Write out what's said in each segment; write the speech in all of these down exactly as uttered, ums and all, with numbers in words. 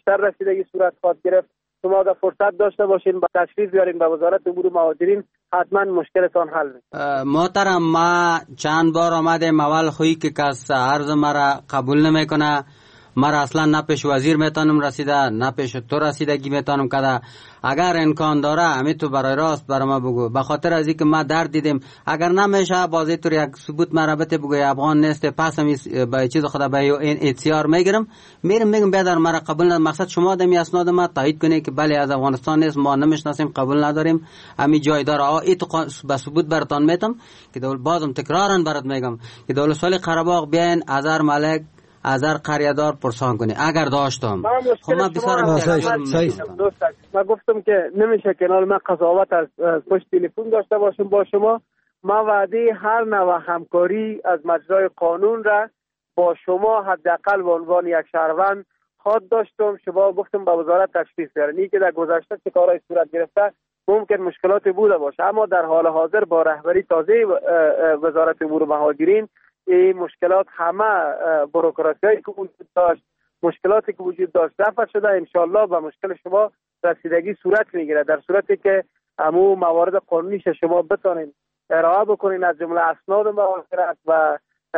بیشتر رسیدگی صورت خواهد گرفت. شما در فرصت داشته باشین با تشریف بیارین به وزارت امور مهاجرین، حتما مشکلتان حل میشه. محترم، ما چند بار آمدیم، اول خویی که کس عرض مرا قبول نمیکنه، مرا اصلا نه پیش وزیر میتونم رسیده نه پیش تو رسیدگی میتونم کده. اگر امکان داره همین تو برای راست برای ما بگو، به خاطر از اینکه ما درد دیدیم. اگر نمیشه بازی تو یک ثبوت مربوطه بگو افغان نیست، پس هم به چیز خدا به این اتیار میگیرم میرم میگم بیادر مرا قبول ندارم. مقصد شما دمی اسناد ما تایید کنی که بله از افغانستان نیست، ما نمیشناسیم، قبول نداریم، همین جای داره. آ این تو به ثبوت براتون میتم که دول بازم تکرارن برات میگم که دولت سال قره باغ بیاین ازار ملک ازار قریه‌دار پرسان کنی اگر داشتم. خب ما بسیار ما گفتم که نمیشه که ما قضاوت از پشت تلفن داشته باشیم با شما. ما وعده هر نوع همکاری از مجرای قانون را با شما حداقل به عنوان یک شهروند خود داشتم. شما گفتم به وزارت تشریف بیارین که در گذشته چه کارهای صورت گرفته ممکن مشکلات بوده باشه، اما در حال حاضر با رهبری تازه وزارت امور مهاجرین این مشکلات همه بروکراسیایی که وجود داشت، مشکلاتی که وجود داشت رفع شده. انشالله به مشکل شما رسیدگی صورت میگیره در صورتی که همو موارد قانونیش شما بتونین ارائه بکنین، از جمله اسناد مهاجرت و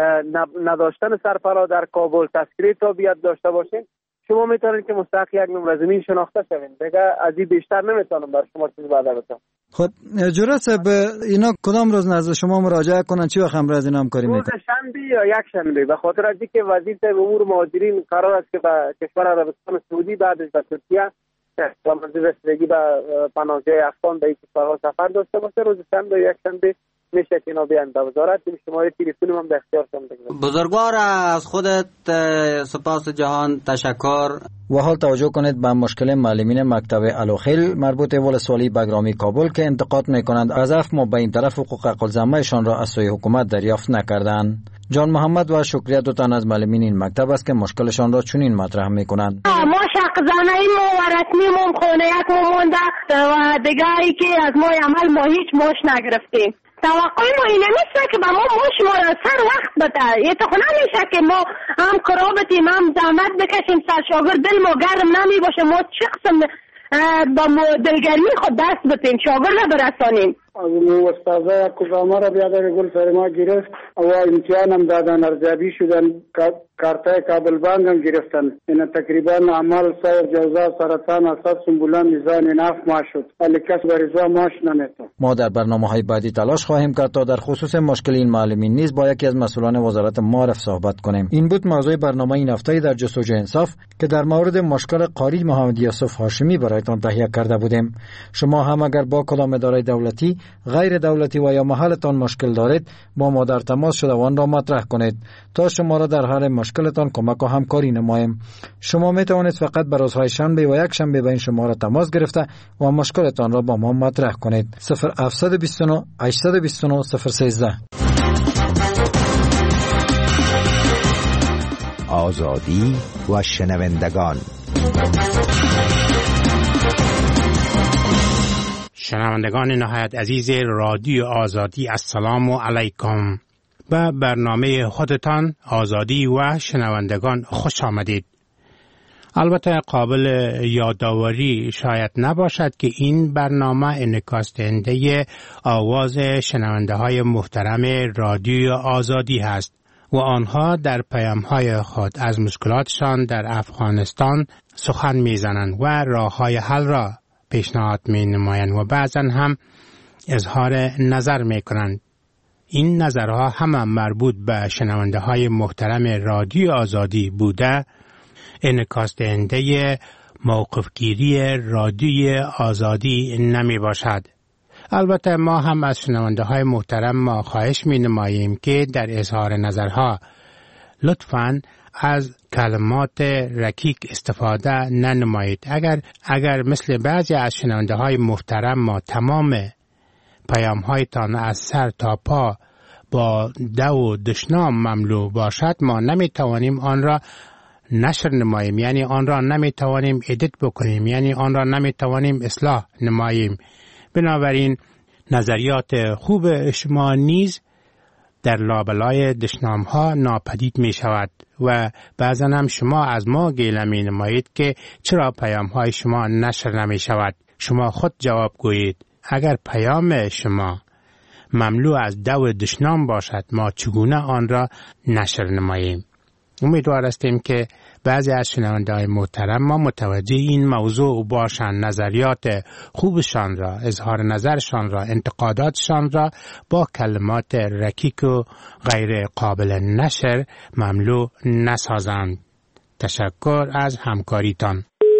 نداشتن سرپناه در کابل، تذکره تابعیت داشته باشین. شما میتونید که مستحق یک نمره زمین شناخته شوین. دیگه از این بیشتر نمیتونم برای شما چیز بعد بگم. خب جورا صاحب اینا کدام روز نزد شما مراجعه کنن؟ چی وقت امروز اینا همکاری میکنن؟ روز شنبه یا یک شنبه، به خاطر از اینکه وزیر امور مهاجرین قرار است که به کشور عربستان سعودی بعدش به ترکیه و منظور رسیدگی به پناهجوی افغان به این کشورها سفر داشته باشه، روز شنبه یا یک شنبه میشه که اینا بیان به وزارت. شماره تلفن من به اختیارتون بگذارم. بزرگوار از خودت سپاس جهان تشکر. و حال توجه کنید به مشکل معلمین مکتب الوخیل مربوط به ولسوالی بگرامی کابل که انتقاد میکنند از اف مبین طرف حقوق الزامهشان را از سوی حکومت دریافت نکردند. جان محمد و شکریه دو تن از معلمین این مکتب است که مشکلشان را چنین مطرح میکنند. ما شقزانه ما و رسمی ما خونه یک ما مونده و دیگه ای که از ما عمل ما هیچ ماش نگرفتیم. توقع ما اینه نیست که با ما ماش ما سر وقت بده. یه تو خونه میشه که ما هم کرا بتیم هم زحمت بکشیم سر شاگرد دل ما گرم نمی باشه، ما چه قسم با دلگرمی خود دست بتیم شاگرد برسانیم. از استاذای کجامه را بیادر گل سر ما گرفت و امتحان هم دادن، ارزیابی شدن، کارتای کابل بانک هم گرفتن. این تقریبا اعمال سایر جوزا سرطان اساس سنبولان میزان ناف ما شد، ولی کس بریزا ماش نمیتو. ما در برنامه‌های بعدی تلاش خواهیم کرد تا در خصوص مشکل این معلمین نیز با یکی از مسئولان وزارت معارف صحبت کنیم. این بود موضوع برنامه این هفته در جستجوی انصاف که در مورد مشکل قاری محمد یوسف هاشمی برایتان تهیه کرده بودیم. شما هم اگر با کدام اداره دولتی، غیر دولتی و یا محلتان مشکل دارید با ما در تماس شده آن را مطرح کنید تا شما را در حل مشکلتان کمک و همکاری نماییم. شما می توانید فقط به روزهای شنبه و یک شنبه با این شماره تماس گرفته و مشکلتان را با ما مطرح کنید. صفر هفت دو نه هشت دو نه صفر یک سه. آزادی و شنوندگان. شنوندگان نهایت عزیز رادیو آزادی، السلام علیکم. به برنامه خودتان آزادی و شنوندگان خوش آمدید. البته قابل یادآوری شاید نباشد که این برنامه انعکاس دهنده آواز شنونده های محترم رادیو آزادی است و آنها در پیام‌های خود از مشکلاتشان در افغانستان سخن می‌زنند و راه‌های حل را پیشنهاد می‌نمایند و بعضاً هم اظهار نظر می‌کنند. این نظرها هم مربوط به شنونده های محترم رادیو آزادی بوده انعکاس دهنده موقفگیری رادیو آزادی نمی باشد. البته ما هم از شنونده های محترم ما خواهش می نماییم که در اظهار نظرها لطفاً از کلمات رکیک استفاده ننمایید. اگر اگر مثل بعضی از شنونده های محترم ما تمام پیام هایتان از سر تا پا با دو و دشنام مملو باشد، ما نمی توانیم آن را نشر نماییم، یعنی آن را نمی توانیم ادیت بکنیم، یعنی آن را نمی توانیم اصلاح نماییم. بنابراین نظریات خوب شما نیز در لابلای دشنام ها ناپدید می شود و بعضا هم شما از ما گله می نمایید که چرا پیام های شما نشر نمی شود. شما خود جواب گویید. اگر پیام شما مملو از دو دشنام باشد ما چگونه آن را نشر نماییم؟ امیدوار هستیم که بعضی از شنونده‌های محترم ما متوجه این موضوع باشند، نظریات خوبشان را، اظهار نظرشان را، انتقاداتشان را با کلمات رکیک و غیر قابل نشر مملو نسازند. تشکر از همکاریتان.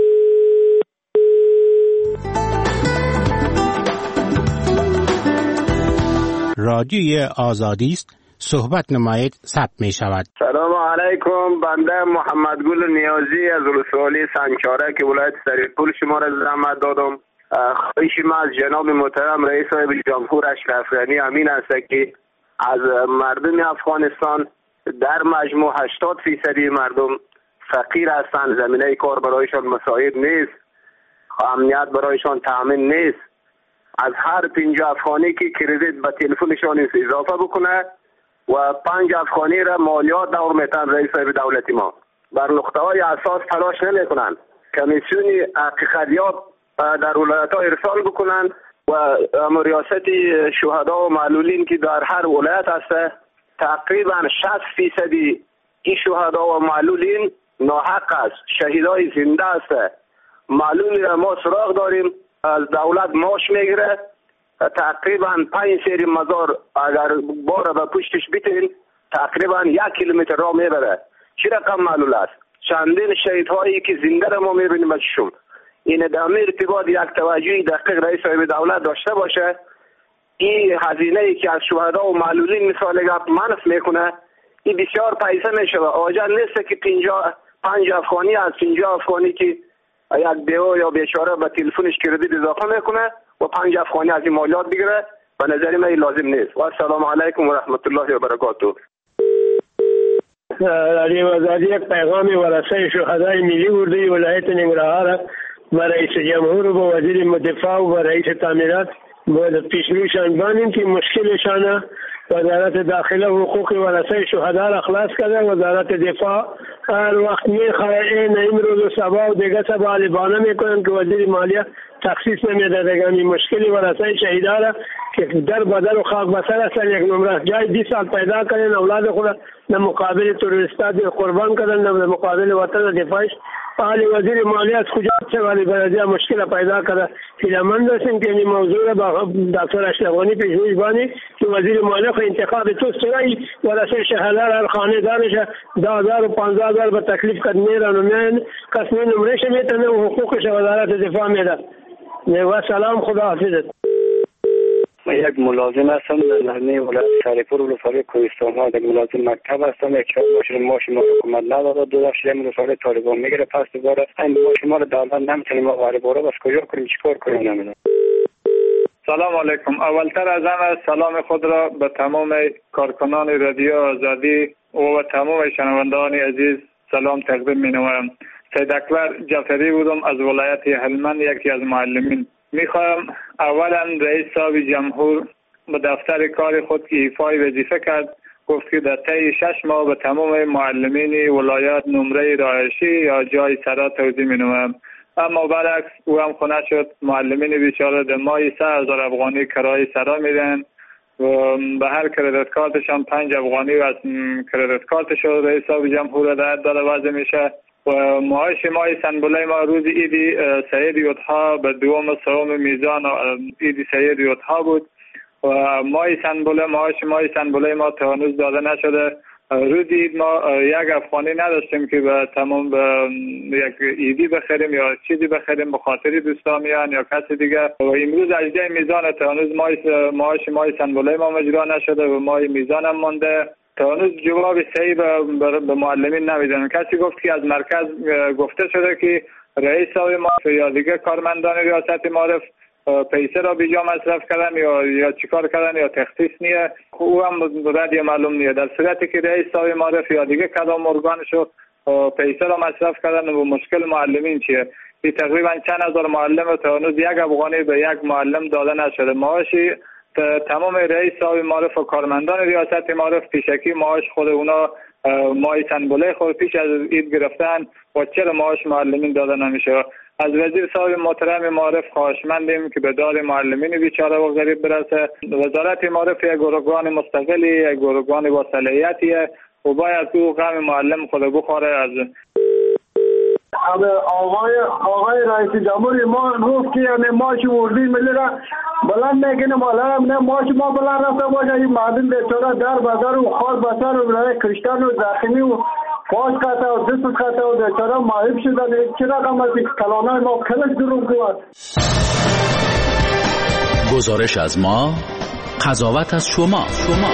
رادیوی آزادی است. صحبت نمایید ثبت می شود. سلام علیکم. بنده محمد گل نیازی از ولسوالی سنگچاره که ولایت سریپور شما را زحمت دادم. خواهش ما از جناب محترم رئیس صاحب جمهور اشرف غنی امین است که از مردم افغانستان در مجموع هشتاد فیصدی مردم فقیر هستند، زمینه کار برایشان مساعد نیست، امنیت برایشان تامین نیست. از هر پنجاه افغانی که کردیت به تلفنشان اضافه بکنه و پنج افغانی را مالیات دور میتن رئیس صاحب دولتی ما بر نقطه های اساس تلاش نمی کنند. کمیسیون حقیقتیاب در ولایت ها ارسال بکنند و ریاست شهدا و معلولین که در هر ولایت هسته تقریبا شصت فیصدی این شهدا و معلولین ناحق است. شهیدای زنده هسته. معلولی را ما سراغ داریم، از دولت ماش میگیره، تقریبا پنج سری مزار اگر بار به پشتش بیتین تقریبا یک کیلومتر راه میبره. چی رقم معلول است؟ چندین شهیدهایی که زنده را ما میبینیم بچشون. این در ارتباط یک توجهی دقیق رئیس صاحب دولت داشته باشه. این هزینه ای که از شهدا و معلولین مثال گپ منف میکنه این بسیار پیسه میشه. آجر نیست که پنجاه پنج افغانی از پنجاه افغانی که یک بیوه یا بیچاره به تلفنش کردیت اضافه میکنه و پنج افغانی از این مالیات بگیره، به نظر من لازم نیست. و السلام علیکم و رحمت الله و برکاته. رادیو آزادی یک پیغام ورثه شهدای ملی اردوی ولایت ننگرهار و رئیس جمهور و وزیر دفاع و رئیس تعمیرات با پیشرویشان بانیم که مشکلشان وزارت داخله و حقوق ورثه شهدا را خلاص کرده. وزارت دفاع هر وقت میخواه این امروز و سبا و دیگه سبا لبانه میکنن که وزیر مالیه تخصیص نمیده دیگه. این مشکلی ورثه شهیدا را که در بدر و خاک بسر هستن یک نمره جای بیست سال پیدا کردن، اولاد خود در مقابل تروریستات قربان کردن، در مقابل وطن دفاعش. حالی وزیر مالیه از کجا چه ولی برای مشکل پیدا کرده. هیلمند هستیم که این موضوع را با دکتر اشرف غنی پیشروی بانی که وزیر مالیه خو انتخاب تو سرای ورثه شهدا را خانه دارش ده هزار و پانزده هزار به تکلیف کد میرن و میان کس می نمرش میتنه و حقوقش وزارت دفاع میده. و سلام، خدا حافظت. من یک ملازم هستم در نحنه ولایت سریپور ولسوالی کوهستان ها. یک ملازم مکتب هستم. یک چهار ماشین ماش ما حکومت نداده. دو دفعه شدیم ولسوالی طالبان میگیره پس دوباره این ماش ما رو دولت نمیتونیم ما وارد باره بس کجا کنیم چیکار کنیم نمیدونم. سلام علیکم. اولتر از همه سلام خود را به تمام کارکنان رادیو آزادی و تمام شنوندگان عزیز سلام تقدیم می‌نمایم. سید اکبر جعفری بودم از ولایت هلمند، یکی از معلمین. میخواهم اولا رئیس صاحب جمهور به دفتر کار خود که ایفای وظیفه کرد گفت که در طی شش ماه به تمام معلمین ولایت نمره رهایشی یا جای سرا توزیع می‌نمایم. اما برعکس او هم خونه شد. معلمین بیچاره در ماهی سه هزار افغانی کرایه سرا میدن و به هر کردیت کارتشان پنج افغانی و از کردیت کارتش رئیس صاحب جمهور رعایت داده وضع میشه. و معاش ماه سنبله ما روز ایدی سید یوتها به دوم سوم میزان ایدی سید یوتها بود و ماه سنبله معاش ماه سنبله ما تا هنوز داده نشده. روز اید ما یک افغانی نداشتیم که به تمام به یک ایدی بخریم یا چیزی بخریم به خاطر دوستامیان یا کسی دیگه. و امروز هجده میزان تا هنوز معاش ماه سنبله ما مجرا نشده و ماه میزان هم مانده. تا هنوز جواب صحیح به, به معلمین نمیدن. کسی گفت که از مرکز گفته شده که رئیس صاحب معرف یا دیگه کارمندان ریاست معرف پیسه را بیجا مصرف کردن یا یا چیکار کردن یا تخصیص نیه. او هم ردی معلوم نیه. در صورتی که رئیس صاحب معرف یا دیگه کدام ارگانشو پیسه را مصرف کردن و مشکل معلمین چیه؟ این تقریبا چند هزار معلم تا هنوز یک افغانی به یک معلم داده نشده. معاشی تمام رئیس صاحب معرف و کارمندان ریاست معرف پیشکی معاش خود اونا مای سنبله خود پیش از عید گرفتن و چرا معاش معلمین داده نمیشه؟ از وزیر صاحب محترم معارف خواهشمندیم که به داد معلمین بیچاره و غریب برسه. وزارت معارف یک ارگان مستقلی، یک ارگان با صلاحیتیه و باید حقوق معلم خود بخوره. از آقای آقای رئیس جمهور ما روز که یعنی ماش وردی ملی را بلند نکنه مالا نه ماش ما بلند رفته باشه این معلم بیچاره در بازار و خار بسر و برای کشتن و زخمی و پاش کتا و دست کتا و بیچاره ماهیب شدن. چه رقم از کلانای ما کلش دروغ گوید. گزارش از ما، قضاوت از شما. شما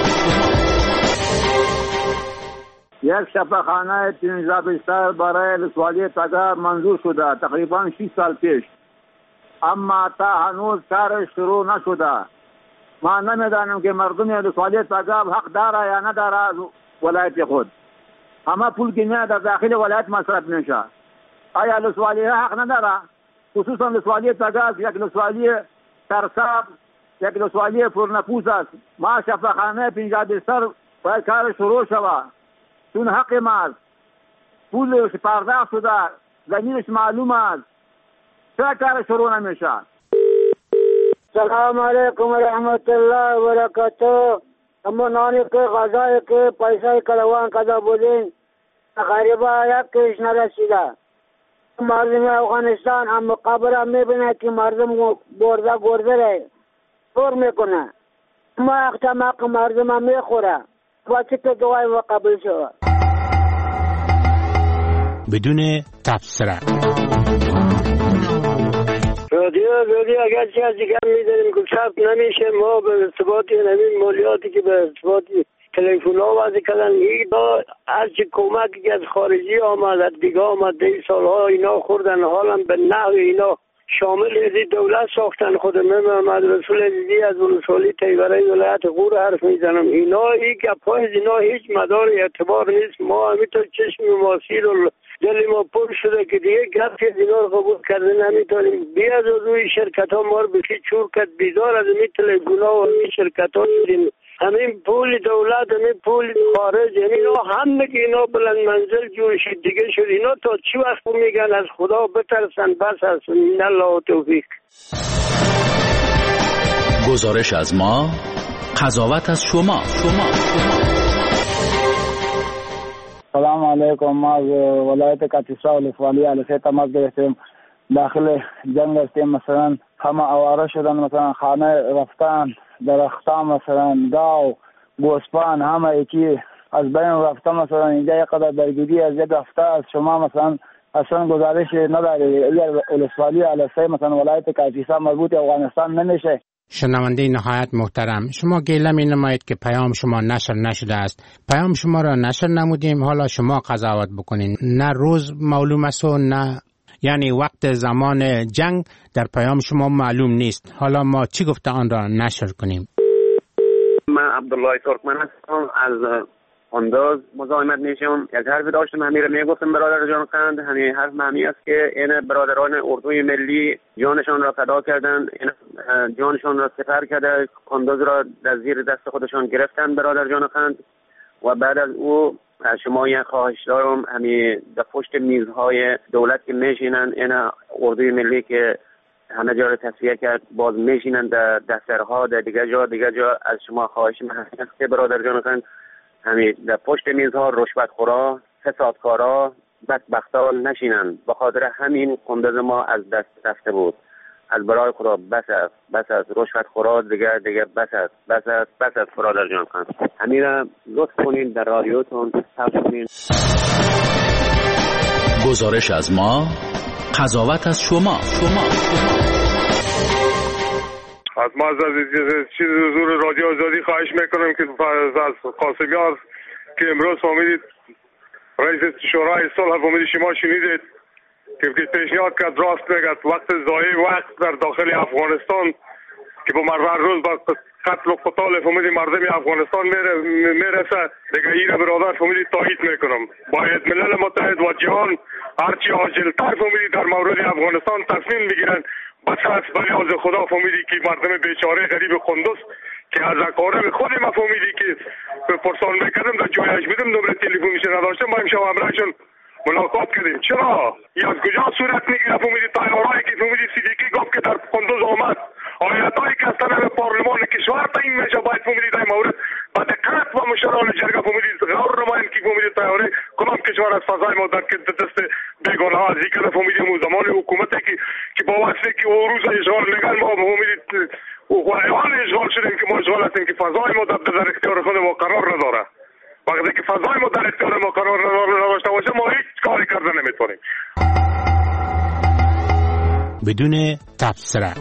یک شفاخانه پانزده بیشتر برای ولسوالی تگار منظور شده تقریبا شش سال پیش، اما تا هنوز کار شروع نشده. ما نمیدانیم که مردم ولسوالی تگار حق داره یا نداره از ولایت خود. اما پول که نه در داخل ولایت مصرف میشه. آیا ولسوالی حق نداره؟ خصوصا ولسوالی تگار یک ولسوالی سرساب، یک ولسوالی پرنفوس است. ما شفاخانه پانزده بیشتر باید کار شروع شود. چون حق ماست، پولش پرداخت شده، زمینش معلوم است، چرا کار شروع نمیشه؟ سلام علیکم و رحمت الله و برکاته. اما نانی که غذایی که پیسه کلوان کده بودین غریبا یک کش نرسیده. مردم افغانستان هم مقابل هم میبینه که مردم برده گرده رای پر میکنه، اما اختماق مردم هم میخوره. وقتی که دوای مقابل شود بدون تبصره. رادیو رادیو اگر چی از دیگر میداریم که ثبت نمیشه، ما به ارتباطی نمین مالیاتی که به ارتباطی تلفن ها وضع کردن این با هرچی کمکی که از خارجی آمد دیگه آمد دی سالها اینا خوردن، حالا به نحو اینا شامل ازی دولت ساختن. خود من محمد رسول عزیزی از ولسوالی تیورای ولایت غور حرف میزنم. اینا ای گپای اینا هیچ مدار اعتبار نیست. ما همینطور چشم ماسیر و دل ما پر شده که دیگه گپ که اینا رو قبول کردن نمیتونیم. بیا از روی شرکت ها ما رو بخی چور کد بیزار از این تلگونا و همین شرکت ها شدیم. همین پول دولت، همین پول خارج، یعنی اینا همه که اینا بلند منزل جور شد دیگه شد. اینا تا چی وقت میگن از خدا بترسن بس هست. من الله توفیق. گزارش از ما، قضاوت از شما. شما سلام علیکم. ما از ولایت کاتیسا ولسوالی علیسه تماس گرفتیم. داخل جنگ هستیم، مثلا همه آواره شدن، مثلا خانه رفتن، درختان مثلا گاو گوسپان همه یکی از بین رفته. مثلا اینجا یک قدر درگیری از یک هفته از شما مثلا اصلا گزارش نداری. اگر ولسوالی علیسه مثلا ولایت کاتیسا مربوط افغانستان نمیشه. شنونده نهایت محترم، شما گله می نمایید که پیام شما نشر نشده است. پیام شما را نشر نمودیم، حالا شما قضاوت بکنین. نه روز معلوم است و نه یعنی وقت زمان جنگ در پیام شما معلوم نیست. حالا ما چی گفته آن را نشر کنیم؟ من عبدالله ترکمن هستم، از انداز مزاحمت میشم. یک حرفی داشتم همین رو میگفتم برادر جان خند. همین حرف معنی است که این برادران اردوی ملی جانشان را فدا کردند، جانشان را سپر کرده، کندوز را در زیر دست خودشان گرفتن برادر جان خند. و بعد از او شما یک خواهش دارم، همین در پشت میزهای دولت که میشینن این اردوی ملی که همه جا رو تصفیه کرد، باز میشینن در دفترها در دیگه جا دیگه جا. از شما خواهش می‌کنم که برادر جان خند همین در پشت میزها رشوتخورا، فسادکارا، بدبختا نشینن. به خاطر همین کندوز ما از دست رفته بود. از برای خدا بس است، بس است. رشوتخورا دیگه دیگه بس است، بس است، بس است. برادر جان خان همین را لطف کنین در رادیوتون ثبت کنین. گزارش از ما، قضاوت از شما. شما از ما از چیز حضور رادیو آزادی خواهش میکنم که از قاسمیار که امروز فهمیدید رئیس شورای صلح فهمیدید شما شنیدید که پیشنهاد کرد، راست میگد، وقت ضایع وقت در داخل افغانستان که با هر روز با قتل و قتال فهمیدید مردم افغانستان میرسه دیگه. این برادر فهمیدید تایید میکنم، باید ملل متحد و جهان هرچی عاجلتر فهمیدید در مورد افغانستان تصمیم بگیرن. بس است، ولی از خدا فهمیدی که مردم بیچاره غریب قندوز که از اقارب خود ما فهمیدی که پرسان میکردم در جایش بودم نمره تلفنش نداشتم ما امشب همراهشون ملاقات کردیم. چرا؟ یا از کجا صورت میگیره فهمیدی تایارایی که فهمیدی صدیقی گفت که در قندوز آمد آیتایی که هستن به پارلمان کشور تعیین میشه باید فهمیدی در مورد با دقت و مشران جرگه فهمیدی غور نمایند که فهمیدی تایاره کدام کشور از فضای ما در دست بیگانه ها ازی کرده فهمیدی اون زمان حکومتی که که با واسه که او روز اشغال نگن ما فهمیدی او حیوان اشغال شدیم که ما اشغال هستیم که فضای ما در اختیار خود ما قرار نداره. وقتی که فضای ما در اختیار ما قرار نداشته باشه ما هیچ کاری کرده نمیتونیم. بدون تبصره.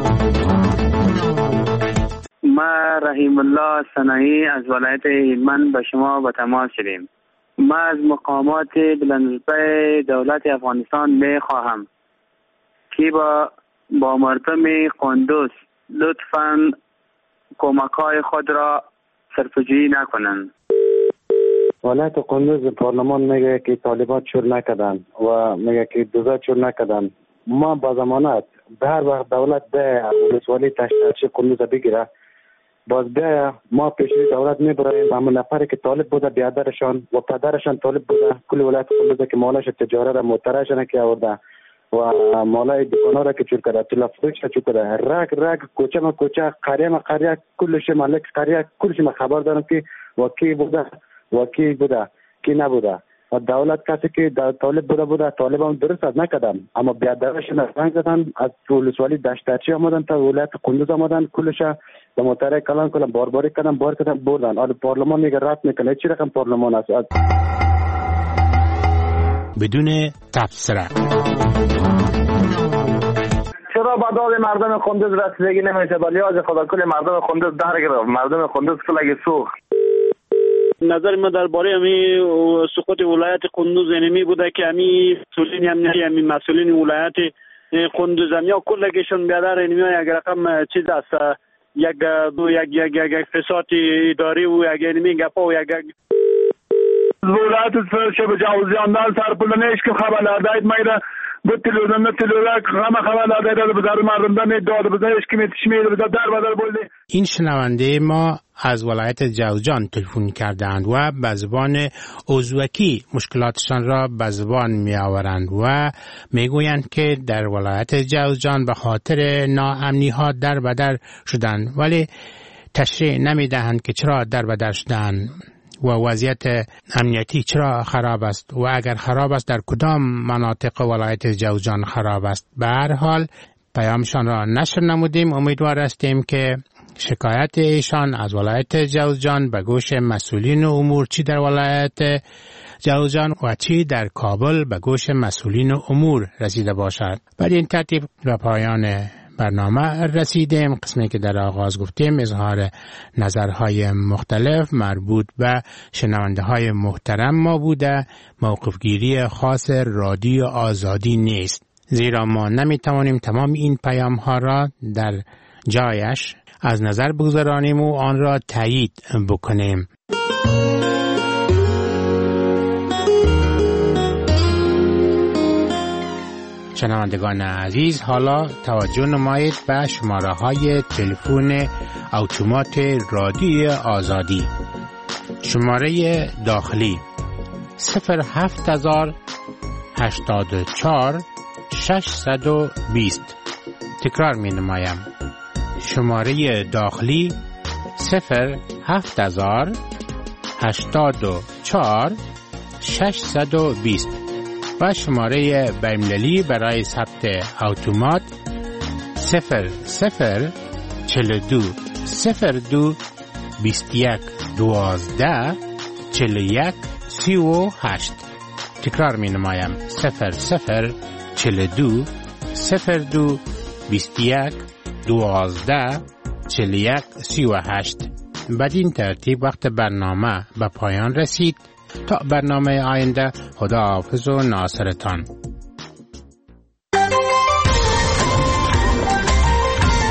ما رحیم الله صناعی از ولایت هلمند به شما به تماس شدیم. ما از مقامات بلندرتبه دولت افغانستان می خواهم که با با مردم قندوز لطفاً کمک‌های خود را صرفه‌جویی نکنند. ولایت قندوز پارلمان میگه که طالبات شروع نکردن و میگه که دوزا شروع نکردن. ما با زمانت به هر وقت دولت به ولسوالی تشترچی قندوز بگیره باز بیا ما پیشوی دولت میبریم اما نفری که طالب بوده بیادرشان و پدرشان طالب بوده کل ولایت قندوز که مالش تجاره را مترشان که آورده و مالای دکانا را که چور کرده تلفروش را چور کرده رگ رگ کوچه ما کوچه قریه ما قریه کلش مالک قریه کلش ما خبر دارم که وکی بوده وکی بوده کی نبوده و دولت کسی که طالب بوده بوده طالب هم درست از نکردن اما بیادرشان رنگ زدن از ولسوالی دشترچی آمدن تا ولایت قندوز آمدن کلش به متره کلان کلان بارباری کردن بار کردن بردن آل پارلمان میگه رد میکنه چی رقم پارلمان است بدون تبصره. چرا با داد مردم قندوز رسیدگی نمیشه ولی از خدا کل مردم قندوز در گرفت مردم قندوز کلگی سوخت. نظر ما درباره امی سقوط ولایت قندوز اینمی بوده که امی مسئولین امنیتی امی مسئولین ولایت قندوز امیا کلگیشون بیادر اینمی یک رقم چیز است یک دو یک یک یک فساد اداری و یک اینمی گپا و یک ولایت شب جوزیاندان سرپلنش که خبر دادید میره به تلویزیون نه تلویزیون همه خبر دادید به در مردم دادن داد بزنش که میتشمیل به در بدر بولدی. این شنونده ما از ولایت جوزجان تلفن کردند و به زبان ازبکی مشکلاتشان را به زبان می آورند و می گویند که در ولایت جوزجان به خاطر ناامنی ها در بدر شدند ولی تشریح نمی دهند که چرا در بدر شدند و وضعیت امنیتی چرا خراب است و اگر خراب است در کدام مناطق ولایت جوزجان خراب است. به هر حال پیامشان را نشر نمودیم. امیدوار هستیم که شکایت ایشان از ولایت جوزجان به گوش مسئولین امور چی در ولایت جوزجان و چی در کابل به گوش مسئولین امور رسیده باشد. بعد این ترتیب به پایان برنامه رسیدیم. قسمی که در آغاز گفتیم اظهار نظرهای مختلف مربوط به شنونده های محترم ما بوده، موقفگیری خاص رادیو آزادی نیست، زیرا ما نمیتوانیم تمام این پیام ها را در جایش از نظر بگذارانیم و آن را تایید بکنیم. شنوندگان عزیز، حالا توجه نمایید به شماره های تلفن اتومات رادیو آزادی. شماره داخلی صفر هفت هزار هشتاد و چهار ششصد و بیست. تکرار می نمایم. شماره داخلی صفر هفت هزار هشتاد و چهار ششصد و بیست و شماره بین‌المللی برای ثبت اتومات صفر صفر چهل و دو صفر دو بیست و یک دوازده چهل و یک سی و هشت. تکرار می نمایم. صفر صفر چهل و دو صفر دو بیست و یک دوازده چهل و یک سی و هشت. بدین ترتیب وقت برنامه به پایان رسید. تا برنامه آینده، خداحافظ و ناصرتان.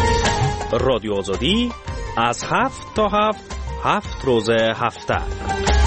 رادیو آزادی از هفت تا هفت هفت روز هفته